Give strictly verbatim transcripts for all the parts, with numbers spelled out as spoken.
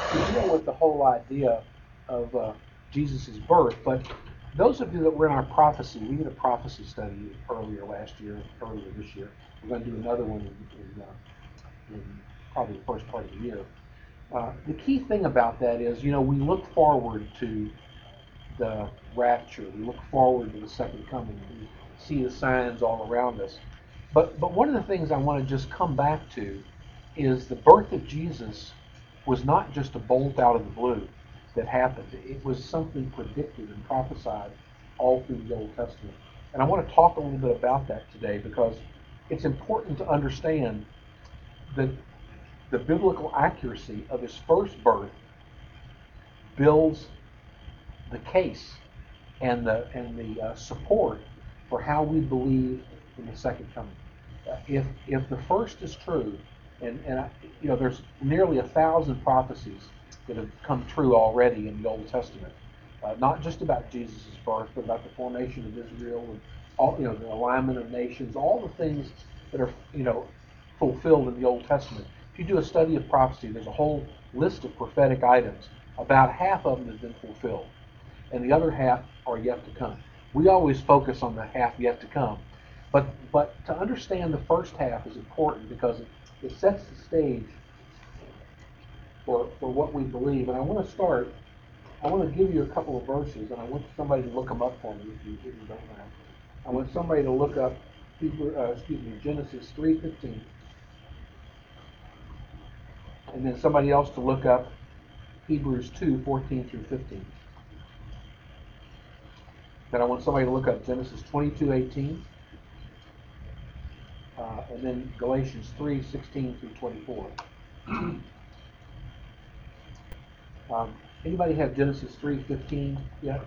to deal with the whole idea of uh, Jesus' birth. But those of you that were in our prophecy, we did a prophecy study earlier last year, earlier this year. We're going to do another one in, in, uh, in probably the first part of the year. Uh, the key thing about that is, you know, we look forward to the rapture. We look forward to the second coming. We see the signs all around us. But but one of the things I want to just come back to is the birth of Jesus was not just a bolt out of the blue that happened. It was something predicted and prophesied all through the Old Testament. And I want to talk a little bit about that today because it's important to understand that the biblical accuracy of his first birth builds the case and the and the uh, support for how we believe in the second coming. Uh, if if the first is true, and and I, you know, there's nearly a thousand prophecies that have come true already in the Old Testament, uh, not just about Jesus' birth, but about the formation of Israel and all, you know, the alignment of nations, all the things that are, you know, fulfilled in the Old Testament. If you do a study of prophecy, there's a whole list of prophetic items. About half of them have been fulfilled, and the other half are yet to come. We always focus on the half yet to come, but but to understand the first half is important because it, it sets the stage for, for what we believe. And I want to start, I want to give you a couple of verses, and I want somebody to look them up for me if you, if you don't mind. I want somebody to look up Hebrew, uh, excuse me, Genesis three fifteen, and then somebody else to look up Hebrews two fourteen through fifteen. Then I want somebody to look up Genesis twenty-two eighteen, uh, and then Galatians three sixteen through twenty-four. Um, anybody have Genesis three fifteen yet?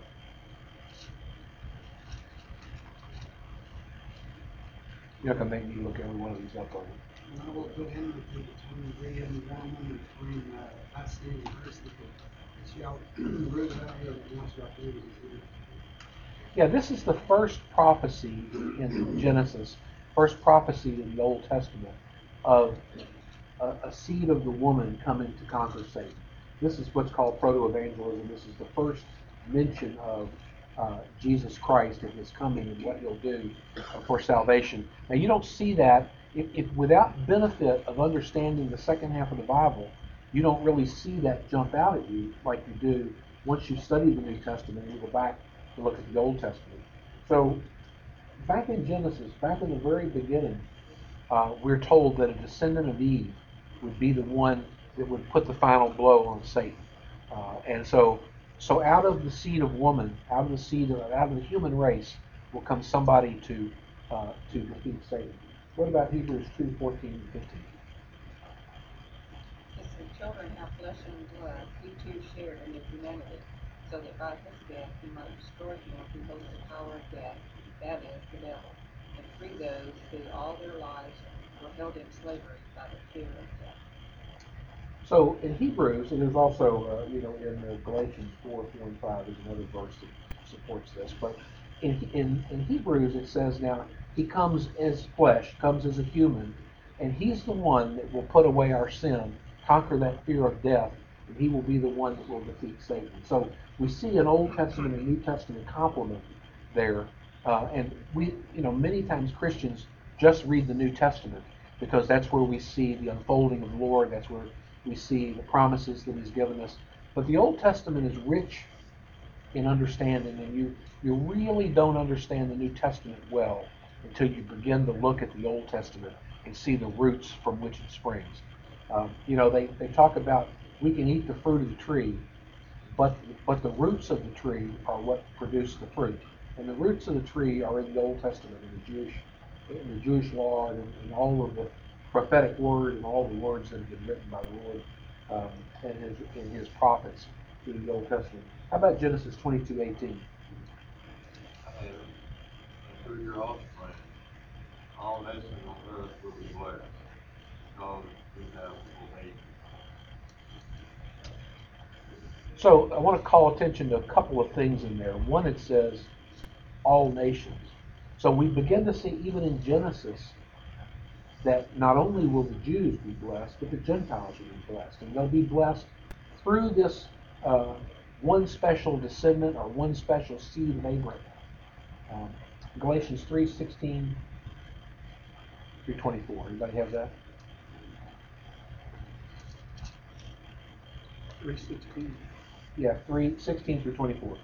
You're not going to make me look every one of these up on you. I will put him between twenty-three and one between uh, I see and Chris. It's y'all root it out here and once y'all do it. Yeah, this is the first prophecy in Genesis, first prophecy in the Old Testament of a, a seed of the woman coming to conquer Satan. This is what's called proto-evangelism. This is the first mention of uh, Jesus Christ and his coming and what he'll do for salvation. Now, you don't see that if, if without benefit of understanding the second half of the Bible, you don't really see that jump out at you like you do once you study the New Testament and you go back to look at the Old Testament. So, back in Genesis, back in the very beginning, uh, we're told that a descendant of Eve would be the one that would put the final blow on Satan. Uh, and so, so out of the seed of woman, out of the seed of, out of the human race, will come somebody to uh, to defeat Satan. What about Hebrews two fourteen and fifteen? As the children have flesh and blood, he too shared in his humanity, so that by his death he might destroy him who holds the power of death, that is, the devil, and free those who all their lives were held in slavery by the fear of death. So in Hebrews, and there's also, uh, you know, in uh, Galatians four, four and five, there's another verse that supports this. But in, in, in Hebrews, it says now, he comes as flesh, comes as a human, and he's the one that will put away our sin, conquer that fear of death, and he will be the one that will defeat Satan. So we see an Old Testament and New Testament complement there. Uh, and we, you know, many times Christians just read the New Testament because that's where we see the unfolding of the Lord, that's where we see the promises that he's given us. But the Old Testament is rich in understanding, and you, you really don't understand the New Testament well until you begin to look at the Old Testament and see the roots from which it springs. Um, you know, they, they talk about we can eat the fruit of the tree, but but the roots of the tree are what produce the fruit. And the roots of the tree are in the Old Testament, in the Jewish in the Jewish law, and in, in all of the prophetic word and all the words that have been written by the Lord um, and his in his prophets through the Old Testament. How about Genesis twenty-two eighteen? And through your offspring, all nations on earth will be blessed, because we have obeyed. So I want to call attention to a couple of things in there. One, it says all nations. So we begin to see even in Genesis that not only will the Jews be blessed, but the Gentiles will be blessed. And they'll be blessed through this uh, one special descendant or one special seed of Abraham. Um, Galatians three sixteen through twenty-four. Anybody have that? Three sixteen. Yeah, three sixteen through twenty-four.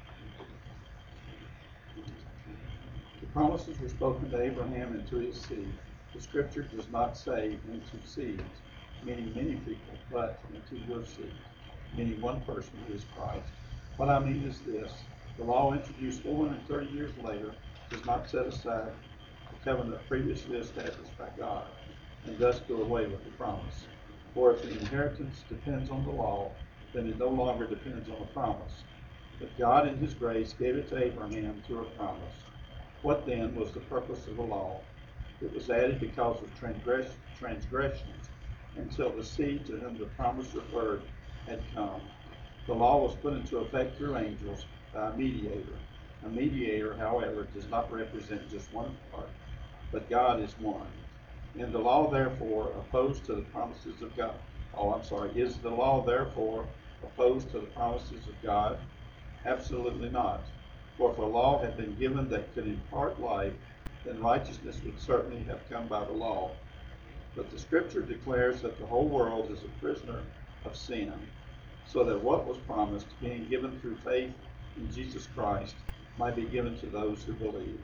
The promises were spoken to Abraham and to his seed. The scripture does not say into seeds, meaning many people, but into your seed, meaning one person who is Christ. What I mean is this: the law introduced four hundred thirty years later does not set aside the covenant previously established by God, and thus do away with the promise. For if the inheritance depends on the law, then it no longer depends on a promise. But God in his grace gave it to Abraham through a promise. What then was the purpose of the law? It was added because of transgress- transgressions, until the seed to whom the promise referred had come. The law was put into effect through angels by a mediator. A mediator, however, does not represent just one part, but God is one. And the law, therefore, opposed to the promises of God. Oh, I'm sorry. Is the law, therefore, opposed to the promises of God? Absolutely not. For if a law had been given that could impart life, then righteousness would certainly have come by the law. But the scripture declares that the whole world is a prisoner of sin, so that what was promised, being given through faith in Jesus Christ, might be given to those who believe.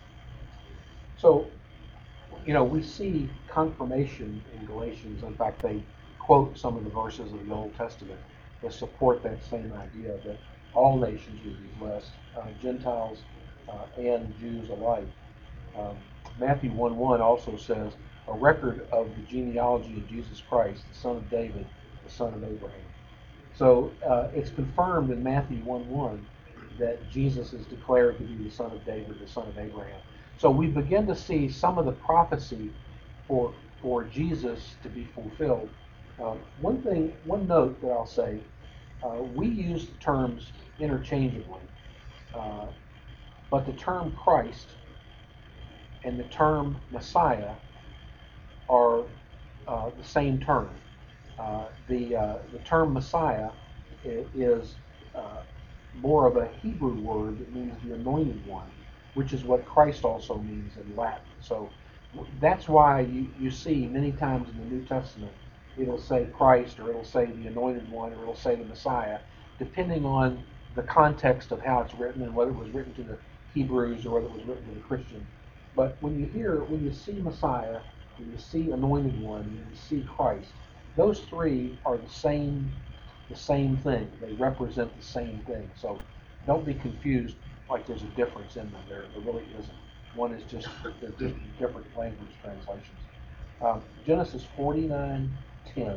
So, you know, we see confirmation in Galatians. In fact, they quote some of the verses of the Old Testament that support that same idea that all nations would be blessed, uh, Gentiles uh, and Jews alike. Um, Matthew one one also says, a record of the genealogy of Jesus Christ, the son of David, the son of Abraham. So uh, it's confirmed in Matthew one one that Jesus is declared to be the son of David, the son of Abraham. So we begin to see some of the prophecy for for Jesus to be fulfilled. Um, one thing, one note that I'll say, uh, we use the terms interchangeably, uh, but the term Christ and the term Messiah are uh, the same term. Uh, the uh, the term Messiah is uh, more of a Hebrew word that means the anointed one, which is what Christ also means in Latin. So that's why you, you see many times in the New Testament it'll say Christ, or it'll say the anointed one, or it'll say the Messiah, depending on the context of how it's written and whether it was written to the Hebrews or whether it was written to the Christians. But when you hear, when you see Messiah, when you see anointed one, when you see Christ, those three are the same, the same thing. They represent the same thing. So don't be confused like there's a difference in them. There, there really isn't. One is just, they're just different language translations. Um, Genesis forty-nine ten,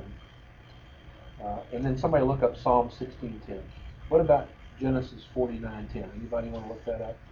uh, and then somebody look up Psalm sixteen ten. What about Genesis forty-nine ten? Anybody want to look that up?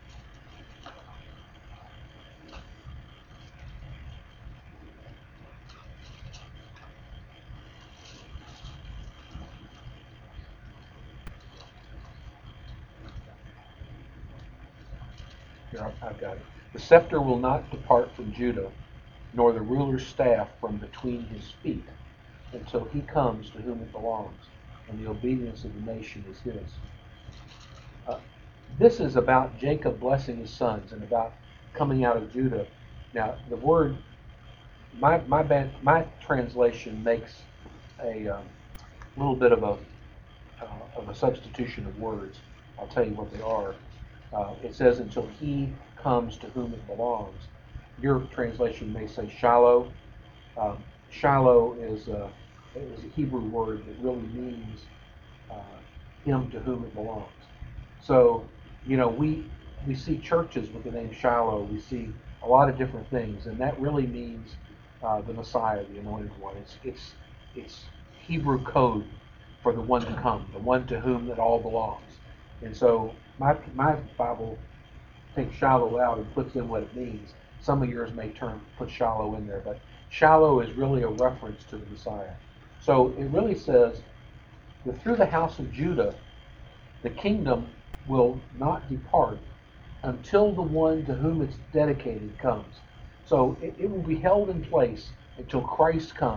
Here, I've, I've got it. The scepter will not depart from Judah, nor the ruler's staff from between his feet, until he comes to whom it belongs, and the obedience of the nation is his. Uh, this is about Jacob blessing his sons and about coming out of Judah. Now, the word, my my bad, my translation makes a um, little bit of a uh, of a substitution of words. I'll tell you what they are. Uh, it says, until he comes to whom it belongs. Your translation may say Shiloh. Um, Shiloh is a, is a Hebrew word that really means uh, him to whom it belongs. So, you know, we we see churches with the name Shiloh. We see a lot of different things, and that really means uh, the Messiah, the Anointed One. It's it's it's Hebrew code for the one to come, the one to whom it all belongs. And so my my Bible takes Shiloh out and puts in what it means. Some of yours may turn put Shiloh in there, but Shiloh is really a reference to the Messiah. So it really says that through the house of Judah, the kingdom will not depart until the one to whom it's dedicated comes. So it, it will be held in place until Christ comes.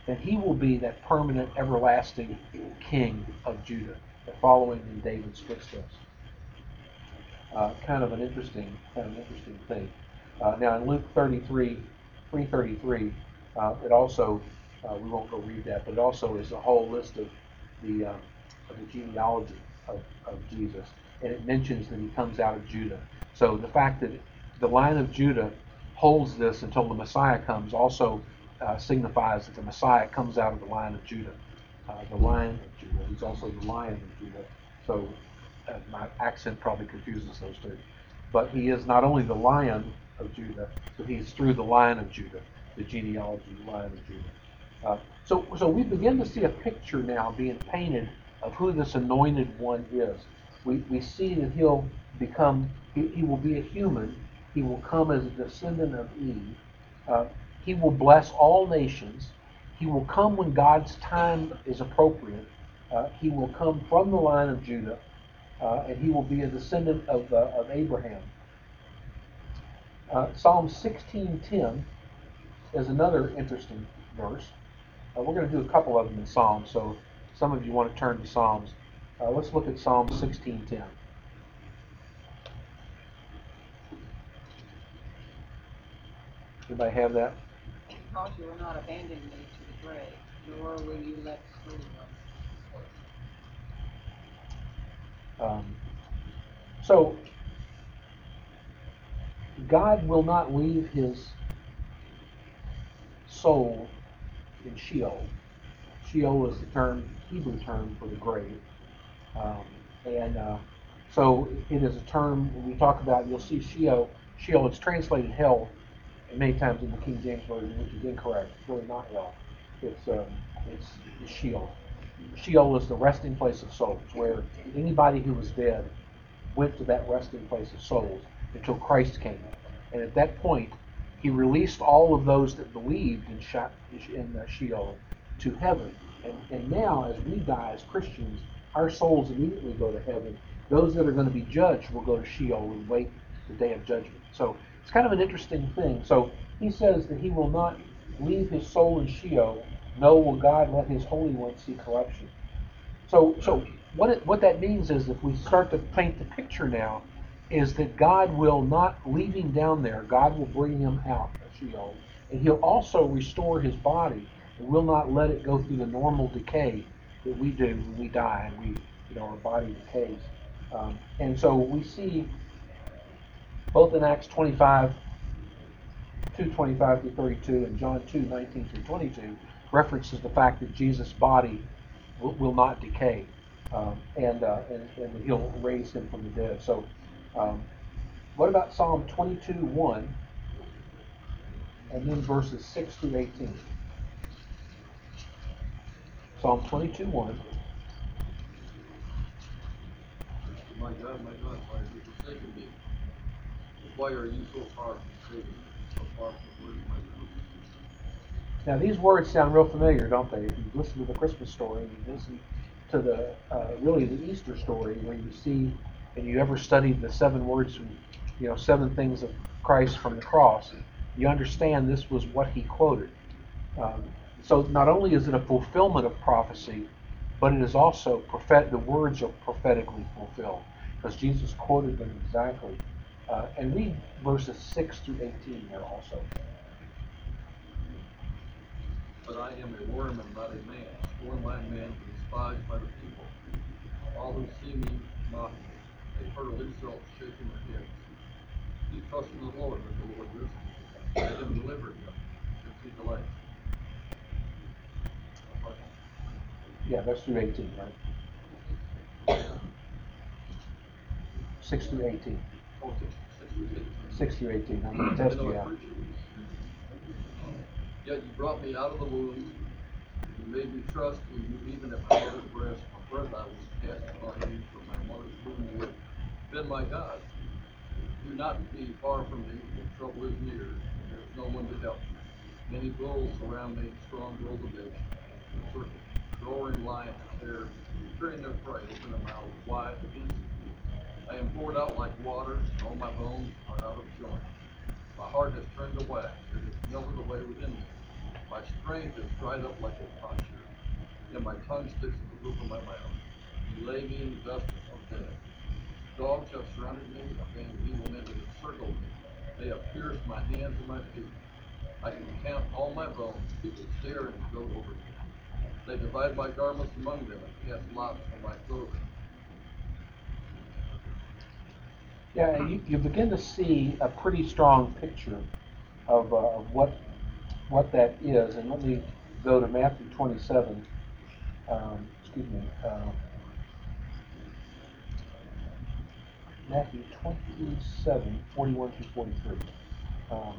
then he will be that permanent, everlasting king of Judah, following in David's footsteps. Uh, kind of an interesting, kind of an interesting thing. Uh, now in Luke thirty-three, three thirty-three, uh, it also, uh, we won't go read that, but it also is a whole list of the uh, of the genealogy of, of Jesus, and it mentions that he comes out of Judah. So the fact that the line of Judah holds this until the Messiah comes also uh, signifies that the Messiah comes out of the line of Judah. Uh, the Lion of Judah. He's also the Lion of Judah. So uh, my accent probably confuses those two. But he is not only the Lion of Judah, but he's through the line of Judah, the genealogy line of Judah. Uh, so, so we begin to see a picture now being painted of who this anointed one is. We, we see that he'll become, he, he will be a human. He will come as a descendant of Eve. Uh, he will bless all nations. He will come when God's time is appropriate. Uh, he will come from the line of Judah, uh, and he will be a descendant of, uh, of Abraham. Uh, Psalm sixteen ten is another interesting verse. Uh, we're going to do a couple of them in Psalms, so some of you want to turn to Psalms. Uh, let's look at Psalm sixteen ten. Anybody have that? Because you will not abandon me to the grave, nor will you let the holy one. Um, so, God will not leave his soul in Sheol. Sheol is the term, Hebrew term for the grave. Um, and uh, so it is a term when we talk about, you'll see Sheol, Sheol, it's translated hell many times in the King James Version, which is incorrect. It's really not hell. It's, um, it's Sheol. Sheol is the resting place of souls, where anybody who was dead went to that resting place of souls until Christ came. And at that point, he released all of those that believed in, She- in uh, Sheol to heaven. And, and now, as we die as Christians, our souls immediately go to heaven. Those that are going to be judged will go to Sheol and wait the day of judgment. So it's kind of an interesting thing. So he says that he will not leave his soul in Sheol, no will God let his Holy One see corruption. So, so what it, what that means is, if we start to paint the picture now, is that God will not leave him down there. God will bring him out of Sheol, and he'll also restore his body, and will not let it go through the normal decay that we do when we die, and we, you know, our body decays. Um, and so we see both in Acts twenty-five, two twenty-five through thirty-two, and John two nineteen through twenty-two, references the fact that Jesus' body will, will not decay, um, and, uh, and and he'll raise him from the dead. So, um, what about Psalm twenty-two one, and then verses six through eighteen? Psalm twenty-two one. My God, my God, why have you forsaken me? Why are you so far from saving me? So far from where my God? Now, these words sound real familiar, don't they? If you listen to the Christmas story, and you listen to the uh, really the Easter story, where you see, and you ever studied the seven words, from, you know, seven things of Christ from the cross, you understand this was what he quoted. Um, so not only is it a fulfillment of prophecy, but it is also prophet. The words are prophetically fulfilled, because Jesus quoted them exactly. Uh, and read verses six through eighteen there also. But I am a worm and not a man, scorned by men, and despised by the people. All who see me mock me. They hurl insults, shaking their heads. You trust in the Lord, but the Lord lives. Let him deliver you, if he delights. Yeah, that's through eighteen, right? Six through eighteen. Okay, six through eighteen. Six through eighteen. I'm going to test you out. Yet you brought me out of the womb. You made me trust in you even at my mother's breast. My breath I was cast upon you from my mother's womb. You have been my God. Do not be far from me, for trouble is near. There is no one to help me. Many bulls surround me, strong bulls of nation. Circle, roaring lions there, fearing their prey, open their mouths wide against me. I am poured out like water, and all my bones are out of joint. My heart has turned to wax, it has melted away within me. My strength is dried up like a potsherd, and my tongue sticks to the roof of my mouth. You lay me in the dust of death. Dogs have surrounded me, a band of evil men have encircled me. They have pierced my hands and my feet. I can count all my bones. People stare and gloat over me. They divide my garments among them and cast lots for my clothing. Yeah, you, you begin to see a pretty strong picture of, uh, of what what that is. And let me go to Matthew twenty-seven. Um, excuse me. Uh, Matthew twenty-seven, forty-one through forty-three. Um,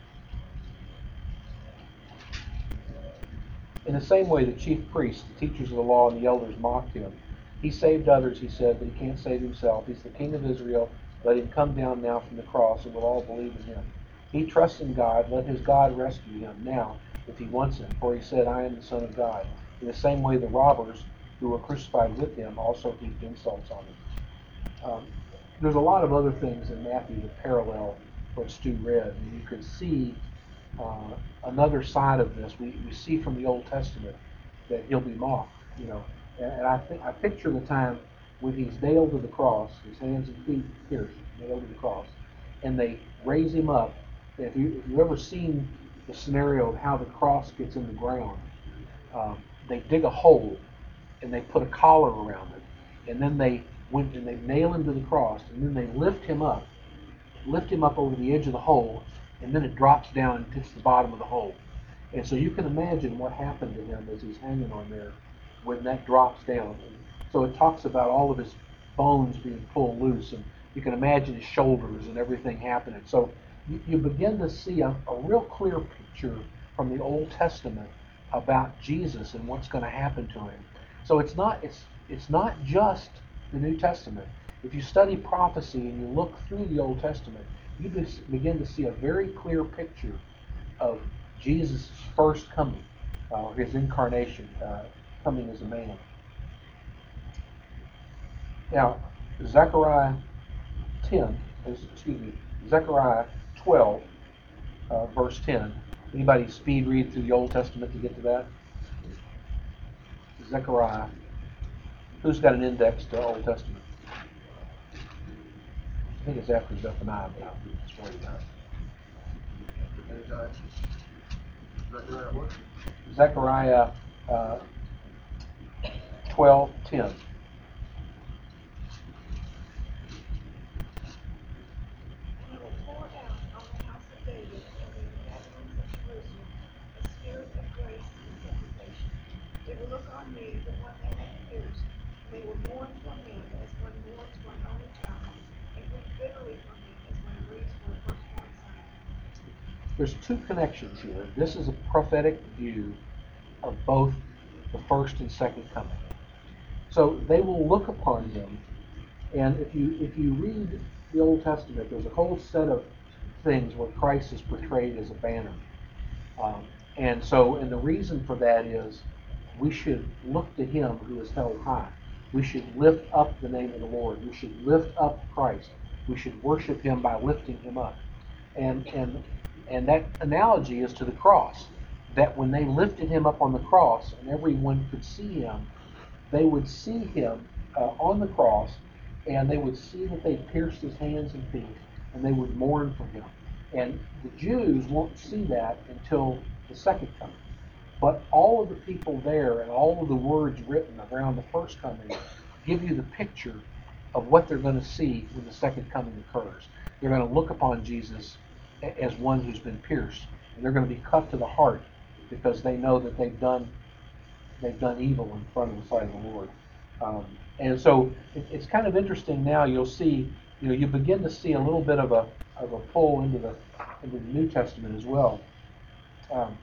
in the same way, the chief priests, the teachers of the law, and the elders mocked him. He saved others, he said, but he can't save himself. He's the king of Israel. Let him come down now from the cross, and we'll all believe in him. He trusts in God. Let his God rescue him now, if he wants him. For he said, I am the Son of God. In the same way, the robbers who were crucified with him also heaped insults on him. Um, there's a lot of other things in Matthew that parallel what Stu read. And you can see uh, another side of this. We, we see from the Old Testament that he'll be mocked, you know. And, and I think I picture the time when he's nailed to the cross, his hands and feet pierced, nailed to the cross, and they raise him up. If you if you've ever seen the scenario of how the cross gets in the ground, um, they dig a hole and they put a collar around it, and then they went and they nail him to the cross, and then they lift him up, lift him up over the edge of the hole, and then it drops down and hits the bottom of the hole. And so you can imagine what happened to him as he's hanging on there when that drops down. And so it talks about all of his bones being pulled loose, and you can imagine his shoulders and everything happening. So you, you begin to see a, a real clear picture from the Old Testament about Jesus and what's going to happen to him. So it's not it's it's not just the New Testament. If you study prophecy and you look through the Old Testament, you begin to see a very clear picture of Jesus' first coming, uh, his incarnation, uh, coming as a man. Now, Zechariah ten, excuse me, Zechariah twelve, uh, verse ten. Anybody speed read through the Old Testament to get to that? Zechariah. Who's got an index to Old Testament? I think it's after Zephaniah, but I'll just worry about it. Zechariah what? Zechariah uh, twelve ten. He will pour out on the house of David and the inhabitants of Jerusalem a spirit of grace and supplication. They will look on me, the one they have pierced. They will mourn for me as one mourns for an only child, and weep bitterly for me as one grieves for a firstborn son. There's two connections here. This is a prophetic view of both the first and second coming. So they will look upon him, and if you if you read the Old Testament, there's a whole set of things where Christ is portrayed as a banner. Um, and so, and the reason for that is we should look to him who is held high. We should lift up the name of the Lord. We should lift up Christ. We should worship him by lifting him up. And and and that analogy is to the cross. That when they lifted him up on the cross and everyone could see him, they would see him uh, on the cross, and they would see that they pierced his hands and feet, and they would mourn for him. And the Jews won't see that until the second coming. But all of the people there and all of the words written around the first coming give you the picture of what they're going to see when the second coming occurs. They're going to look upon Jesus as one who's been pierced, and they're going to be cut to the heart because they know that they've done they've done evil in front of the sight of the Lord. Um, and so it, it's kind of interesting now. You'll see, you know, you begin to see a little bit of a of a pull into the into the New Testament as well. Um,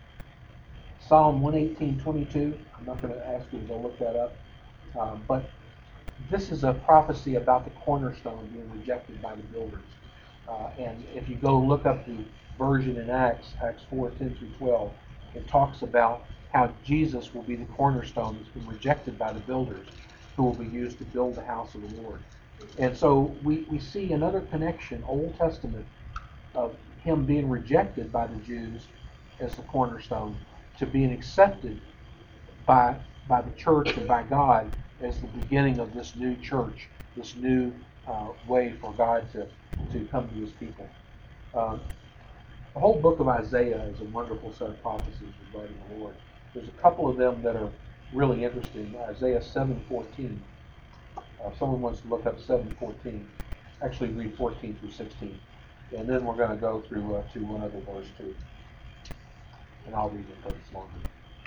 Psalm one eighteen twenty-two. I'm not going to ask you to go look that up, um, but this is a prophecy about the cornerstone being rejected by the builders. Uh, and if you go look up the version in Acts, Acts four ten through twelve, it talks about how Jesus will be the cornerstone that's been rejected by the builders, who will be used to build the house of the Lord. And so we, we see another connection, Old Testament, of him being rejected by the Jews as the cornerstone to being accepted by by the church and by God as the beginning of this new church, this new uh, way for God to, to come to his people. Uh, the whole book of Isaiah is a wonderful set of prophecies regarding the Lord. There's a couple of them that are really interesting. Isaiah seven fourteen. Uh, if someone wants to look up seven fourteen, actually read fourteen through sixteen. And then we're going to go through uh, to one other verse too. And I'll read it because it's longer.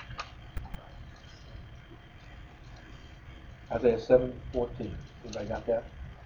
Isaiah seven fourteen. Anybody got that?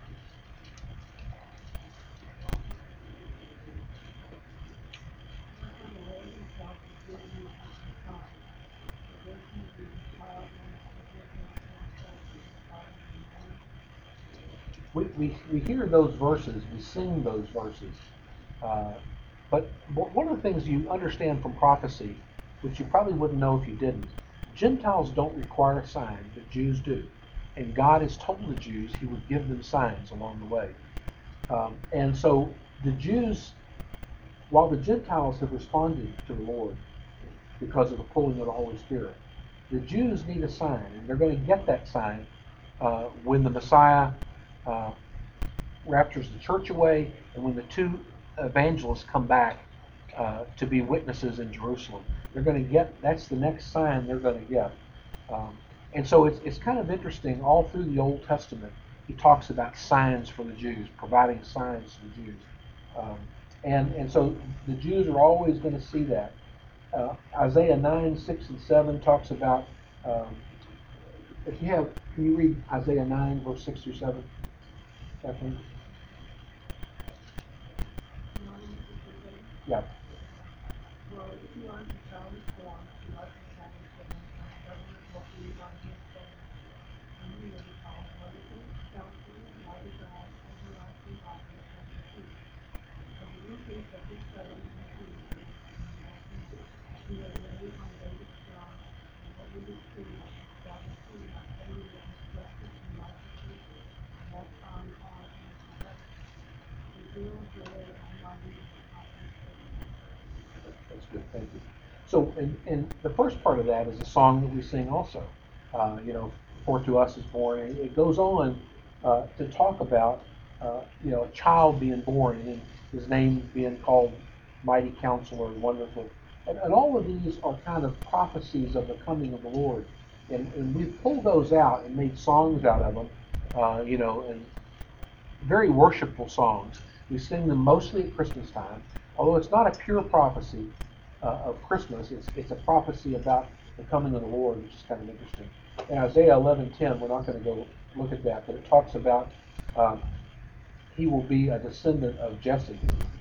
We, we, we hear those verses, we sing those verses, uh, but one of the things you understand from prophecy, which you probably wouldn't know if you didn't, Gentiles don't require a sign, but Jews do. And God has told the Jews he would give them signs along the way. Um, and so the Jews, while the Gentiles have responded to the Lord because of the pulling of the Holy Spirit, the Jews need a sign, and they're going to get that sign uh, when the Messiah uh, raptures the church away, and when the two evangelists come back uh, to be witnesses in Jerusalem. They're going to get, that's the next sign they're going to get. Um, and so it's, it's kind of interesting, all through the Old Testament, he talks about signs for the Jews, providing signs to the Jews. Um, and, and so the Jews are always going to see that. Uh, Isaiah nine, six, and seven talks about, um, if you have, can you read Isaiah nine, verse six through seven? Kathleen? Yeah. Well, if you want to tell me form, you must be having for mankind, government will be on his throne. And he will be called Wonderful, Counselor, Mighty God, Everlasting Father, and Prince of Peace. And the increase of his government and peace will be from he will reign on David's throne, and over his kingdom, establish him not only with justice and righteousness, but on all and forever. The will joy and mighty That's good, thank you. So, and, and the first part of that is a song that we sing also. Uh, you know, For to us is born. And it goes on uh, to talk about, uh, you know, a child being born and his name being called Mighty Counselor, Wonderful. And, and all of these are kind of prophecies of the coming of the Lord. And, and we've pulled those out and made songs out of them, uh, you know, and very worshipful songs. We sing them mostly at Christmas time, although it's not a pure prophecy uh, of Christmas. It's, it's a prophecy about the coming of the Lord, which is kind of interesting. In Isaiah eleven ten, we're not going to go look at that, but it talks about um, he will be a descendant of Jesse.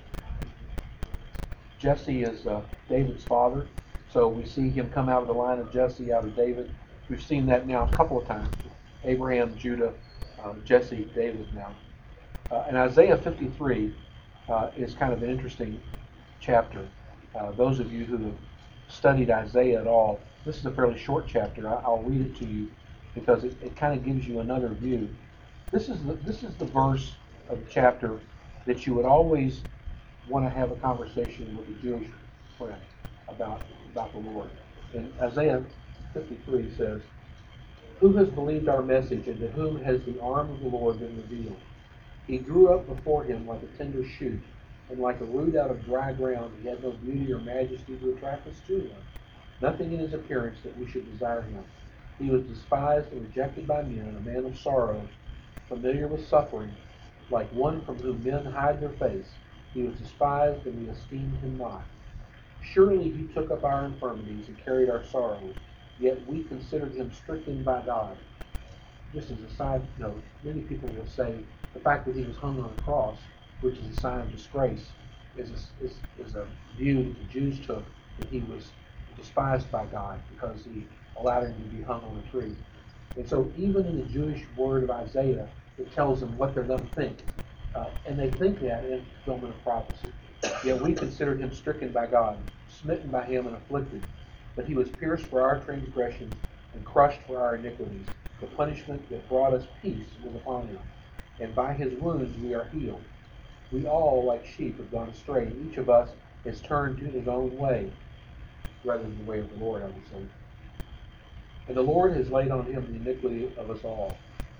Jesse is uh, David's father, so we see him come out of the line of Jesse, out of David. We've seen that now a couple of times. Abraham, Judah, um, Jesse, David now. Uh, and Isaiah fifty-three uh, is kind of an interesting chapter. Uh, those of you who have studied Isaiah at all, this is a fairly short chapter. I, I'll read it to you because it, it kind of gives you another view. This is the, this is the verse of the chapter that you would always want to have a conversation with a Jewish friend about, about the Lord. And Isaiah fifty-three says, "Who has believed our message, and to whom has the arm of the Lord been revealed? He grew up before him like a tender shoot, and like a root out of dry ground. He had no beauty or majesty to attract us to him. Nothing in his appearance that we should desire him. He was despised and rejected by men, a man of sorrows, familiar with suffering, like one from whom men hide their face. He was despised, and we esteemed him not. Surely he took up our infirmities and carried our sorrows, yet we considered him stricken by God." Just as a side note, many people will say the fact that he was hung on a cross, which is a sign of disgrace, is a, is, is a view that the Jews took, that he was despised by God because he allowed him to be hung on a tree. And so even in the Jewish word of Isaiah, it tells them what they're going to think. Uh, and they think that in fulfillment of prophecy. Yet we considered him stricken by God, smitten by him and afflicted. But he was pierced for our transgressions and crushed for our iniquities. The punishment that brought us peace was upon him, and by his wounds we are healed. We all, like sheep, have gone astray, and each of us has turned to his own way. rather than the way of the Lord, I would say. And the Lord has laid on him the iniquity of us all.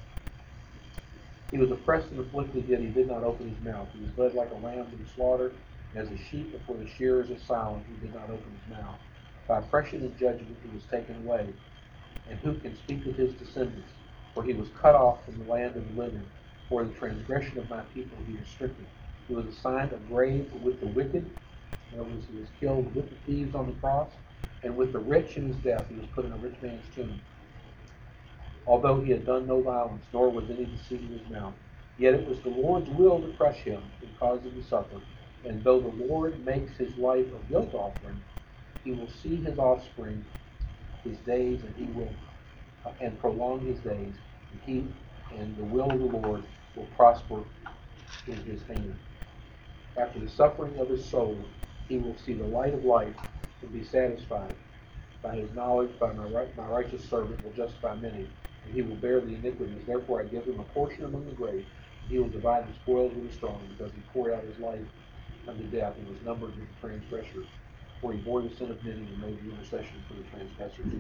He was oppressed and afflicted, yet he did not open his mouth. He was led like a lamb to the slaughter, and as a sheep before the shearers is silent, he did not open his mouth. By oppression and judgment he was taken away. And who can speak of his descendants? For he was cut off from the land of the living. For the transgression of my people he was stricken. He was assigned a grave with the wicked. In other words, he was killed with the thieves on the cross. And with the rich in his death he was put in a rich man's tomb. Although he had done no violence, nor was any deceit in his mouth. Yet it was the Lord's will to crush him and cause him to suffer. And though the Lord makes his life a guilt offering, he will see his offspring, his days, and he will uh, and prolong his days. And he and the will of the Lord will prosper in his hand. After the suffering of his soul, he will see the light of life and be satisfied. By his knowledge, by my, right, my righteous servant will justify many, and he will bear the iniquities. Therefore I give him a portion among the great, and he will divide the spoils with the strong, because he poured out his life unto death, and was numbered with the transgressors. For he bore the sin of many and made the intercession for the transgressors.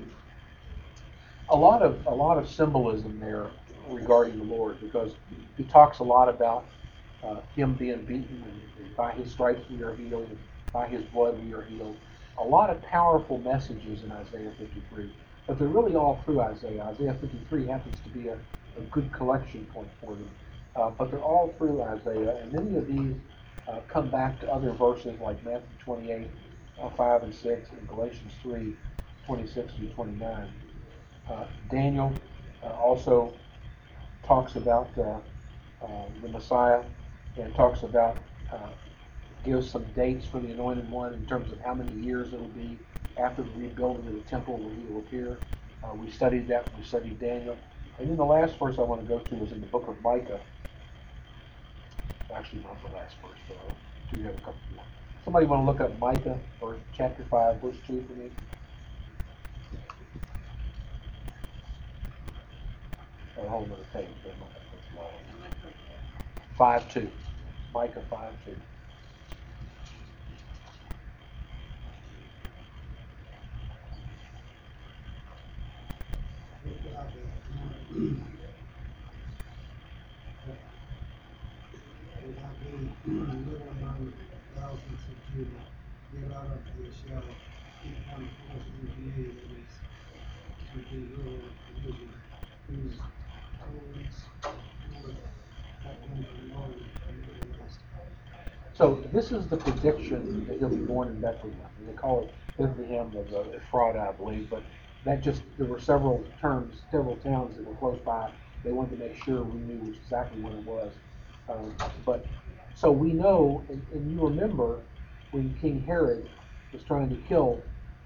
A lot of a lot of symbolism there regarding the Lord, because he talks a lot about uh, him being beaten, and, and by his stripes we are healed, and by his blood we are healed. A lot of powerful messages in Isaiah fifty-three, but they're really all through Isaiah. Isaiah fifty-three happens to be a, a good collection point for them, uh, but they're all through Isaiah, and many of these uh, come back to other verses like Matthew twenty-eight, uh, five and six, and Galatians three, twenty-six through twenty-nine. Uh, Daniel uh, also talks about uh, uh, the Messiah, and talks about uh, gives some dates for the Anointed One in terms of how many years it will be after the rebuilding of the temple where he will appear. Uh, we studied that when we studied Daniel. And then the last verse I want to go to is in the book of Micah. Actually, not the last verse, but I do have a couple more. Somebody want to look up Micah, verse, chapter five, verse two for me? A whole other page. But that's long. five two. Micah five two. Without being little among thousands of Judah, get out of the shell, keep on course in the enemies, to be ruler of Israel, whose horns would have been promoted from the west. So this is the prediction that he'll be born in Bethlehem. And they call it Bethlehem of the Ephraim, I believe, but that just, there were several terms, several towns that were close by. They wanted to make sure we knew exactly what it was. Um, but so we know, and, and you remember when King Herod was trying to kill,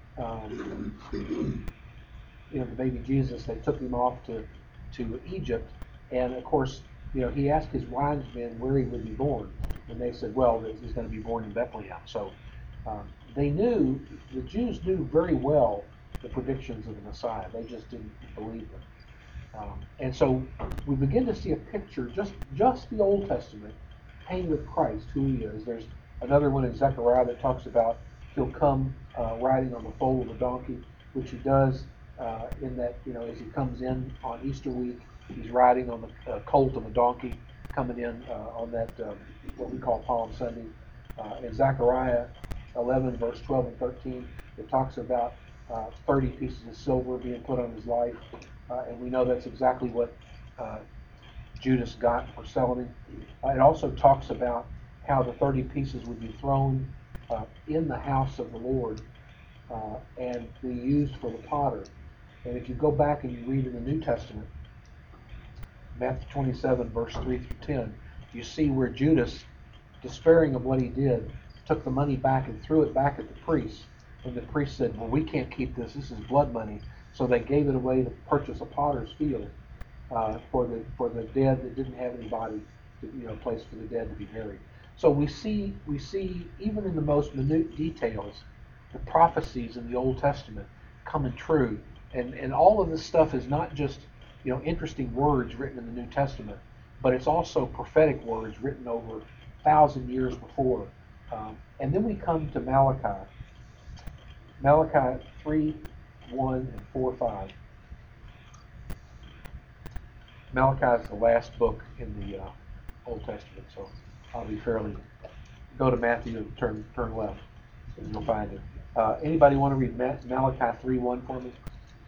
um, you know, the baby Jesus, they took him off to to Egypt, and of course, you know, he asked his wise men where he would be born, and they said, well, that he's going to be born in Bethlehem. So um, they knew, the Jews knew very well the predictions of the Messiah. They just didn't believe them. Um, and so we begin to see a picture, just just the Old Testament, painted of Christ, who he is. There's another one in Zechariah that talks about he'll come uh, riding on the foal of a donkey, which he does uh, in that, you know, as he comes in on Easter week, he's riding on the uh, colt of a donkey, coming in uh, on that, um, what we call Palm Sunday. Uh, in Zechariah eleven, verse twelve and thirteen, it talks about uh, thirty pieces of silver being put on his life. Uh, and we know that's exactly what uh, Judas got for selling him. Uh, it also talks about how the thirty pieces would be thrown uh, in the house of the Lord uh, and be used for the potter. And if you go back and you read in the New Testament, Matthew twenty-seven, verse three through ten, you see where Judas, despairing of what he did, took the money back and threw it back at the priests. And the priest said, well, we can't keep this. This is blood money. So they gave it away to purchase a potter's field uh, for the for the dead that didn't have anybody, to, you know, place for the dead to be buried. So we see we see even in the most minute details, the prophecies in the Old Testament coming true, and and all of this stuff is not just, you know, interesting words written in the New Testament, but it's also prophetic words written over a thousand years before. Um, and then we come to Malachi. Malachi three, one, and four, five. Malachi is the last book in the uh, Old Testament, so I'll be fairly. Go to Matthew and turn turn left, and you'll find it. Uh, anybody want to read Ma- Malachi three, one for me?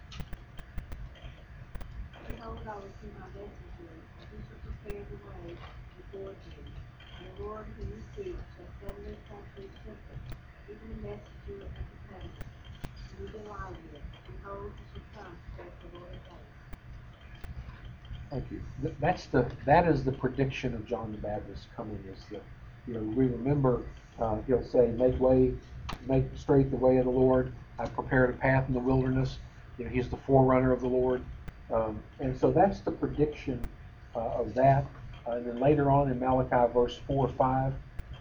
Behold, I will send my messenger, and he shall prepare the way before thee. And the Lord whom you seek shall suddenly come to his temple, even the messenger of the commandment. And you delight in it. Behold, he shall come, saith the Lord of hosts. Thank you. Th- That's the that is the prediction of John the Baptist coming. Is the you know we remember uh, he'll say, "Make way, make straight the way of the Lord. I prepared a path in the wilderness." You know, he's the forerunner of the Lord, um, and so that's the prediction uh, of that. Uh, and then later on in Malachi, verse four, five.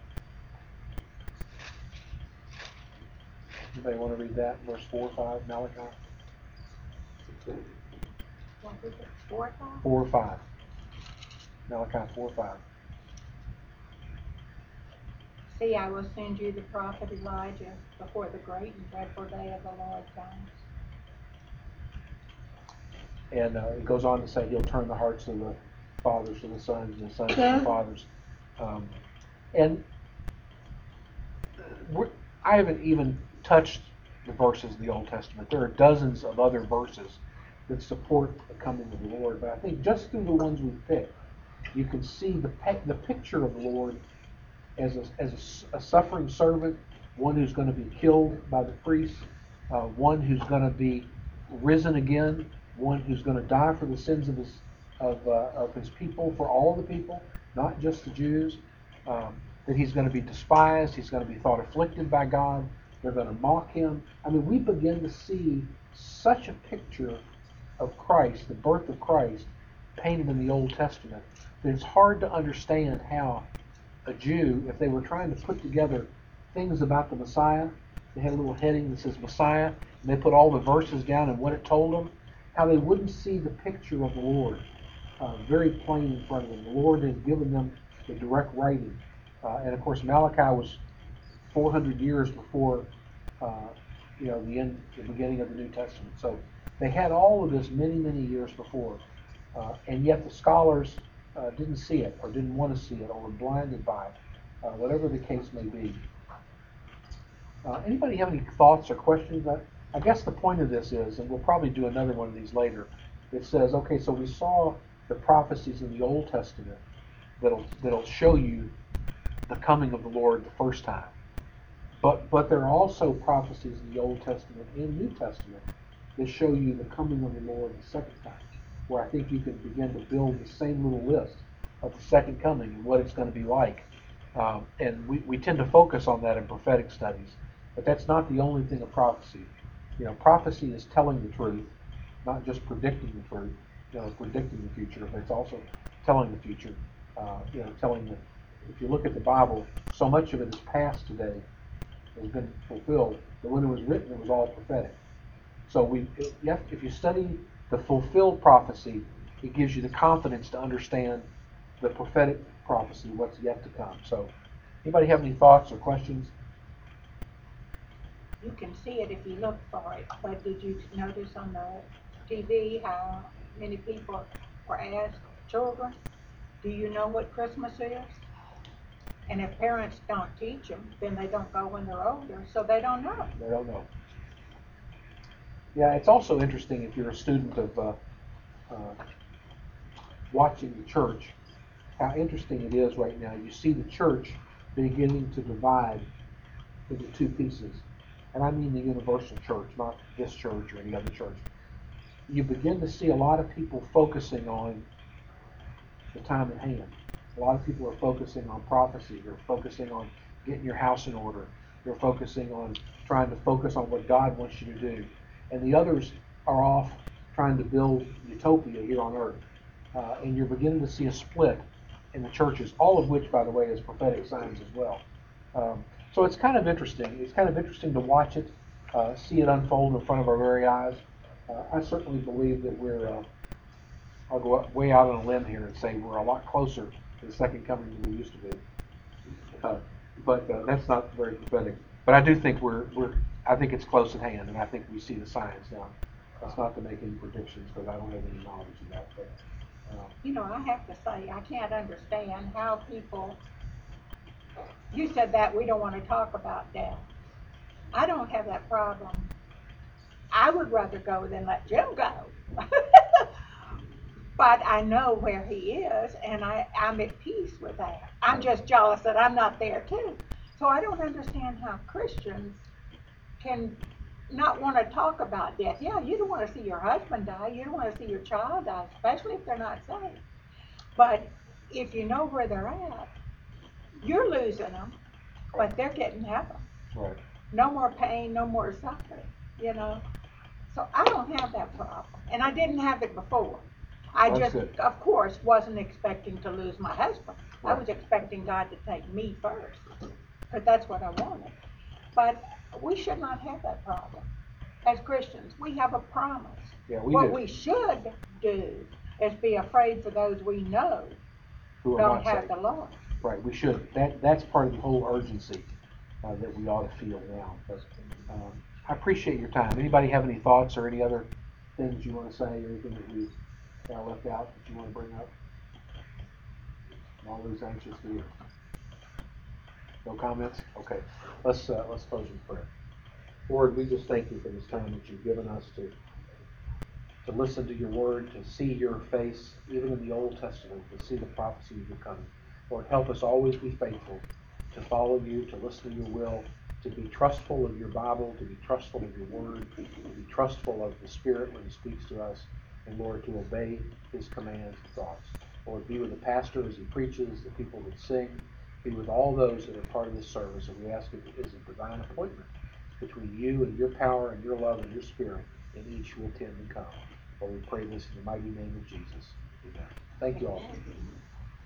Anybody want to read that? Verse four, five, Malachi What is it, four o'clock? four, five. Malachi four, five. See, I will send you the prophet Elijah before the great and dreadful day of the Lord comes. And uh, it goes on to say he'll turn the hearts of the fathers to the sons and the sons to the fathers. Um, and we're, I haven't even touched the verses in the Old Testament. There are dozens of other verses that support the coming of the Lord. But I think just through the ones we picked, you can see the pe- the picture of the Lord as a, as a, a suffering servant, one who's going to be killed by the priests, uh, one who's going to be risen again, one who's going to die for the sins of his of, uh, of his people, for all the people, not just the Jews. Um, that he's going to be despised, he's going to be thought afflicted by God. They're going to mock him. I mean, we begin to see such a picture of Christ, the birth of Christ, painted in the Old Testament, that it's hard to understand how a Jew, if they were trying to put together things about the Messiah, they had a little heading that says Messiah, and they put all the verses down and what it told them, how they wouldn't see the picture of the Lord uh, very plain in front of them. The Lord has given them the direct writing. Uh, and of course, Malachi was four hundred years before uh, you know, the end, the beginning of the New Testament. So they had all of this many, many years before. Uh, and yet the scholars uh, didn't see it, or didn't want to see it, or were blinded by it, uh, whatever the case may be. Uh, anybody have any thoughts or questions? I, I guess the point of this is, and we'll probably do another one of these later, it says, okay, so we saw the prophecies in the Old Testament that'll, that'll show you the coming of the Lord the first time. But, but there are also prophecies in the Old Testament and New Testament that show you the coming of the Lord the second time, where I think you can begin to build the same little list of the second coming and what it's going to be like. Um, and we, we tend to focus on that in prophetic studies, but that's not the only thing of prophecy. You know, prophecy is telling the truth, not just predicting the truth, you know, predicting the future, but it's also telling the future. Uh, you know, telling the, if you look at the Bible, so much of it is past today, has been fulfilled, but when it was written, it was all prophetic. So we, it, you have, if you study the fulfilled prophecy, it gives you the confidence to understand the prophetic prophecy, what's yet to come. So, anybody have any thoughts or questions? You can see it if you look for it, but did you notice on the T V how many people were asked, children, do you know what Christmas is? And if parents don't teach them, then they don't go when they're older, so they don't know. They don't know. Yeah, it's also interesting if you're a student of uh, uh, watching the church, how interesting it is right now. You see the church beginning to divide into two pieces. And I mean the universal church, not this church or any other church. You begin to see a lot of people focusing on the time at hand. A lot of people are focusing on prophecy. They're focusing on getting your house in order. They're focusing on trying to focus on what God wants you to do. And the others are off trying to build utopia here on earth. Uh, and you're beginning to see a split in the churches, all of which, by the way, is prophetic signs as well. Um, so it's kind of interesting. It's kind of interesting to watch it, uh, see it unfold in front of our very eyes. Uh, I certainly believe that we're, uh, I'll go up, way out on a limb here and say we're a lot closer to the second coming than we used to be. Uh, but uh, that's not very prophetic. But I do think we're, we're I think it's close at hand, and I think we see the signs now. That's not to make any predictions, because I don't have any knowledge of that, but, uh, You know, I have to say, I can't understand how people, you said that we don't wanna talk about death. I don't have that problem. I would rather go than let Jim go. But I know where he is, and I, I'm at peace with that. I'm just jealous that I'm not there too. So I don't understand how Christians can not want to talk about death. Yeah, you don't want to see your husband die. You don't want to see your child die, especially if they're not saved. But if you know where they're at, you're losing them, but they're getting heaven. right. No more pain, no more suffering, you know. So I don't have that problem, and I didn't have it before. I That's just, good. of course, wasn't expecting to lose my husband. I Right. was expecting God to take me first, because that's what I wanted. But we should not have that problem. As Christians, we have a promise. Yeah, we What do. we should do is be afraid for those we know Who are don't not have saved. the Lord. Right, we should. That, that's part of the whole urgency uh, that we ought to feel now. But um, I appreciate your time. Anybody have any thoughts or any other things you want to say, or anything that we uh, left out that you want to bring up? I'm always anxious to hear. No comments? Okay. Let's uh, let's close in prayer. Lord, we just thank you for this time that you've given us to to listen to your word, to see your face, even in the Old Testament, to see the prophecy of your coming. Lord, help us always be faithful to follow you, to listen to your will, to be trustful of your Bible, to be trustful of your word, to be trustful of the Spirit when he speaks to us, and Lord, to obey his commands and thoughts. Lord, be with the pastor as he preaches, the people that sing, be with all those that are part of this service, and we ask it as a divine appointment between you and your power and your love and your Spirit, and each will attend and come. Lord, we pray this in the mighty name of Jesus. Amen. Thank you all.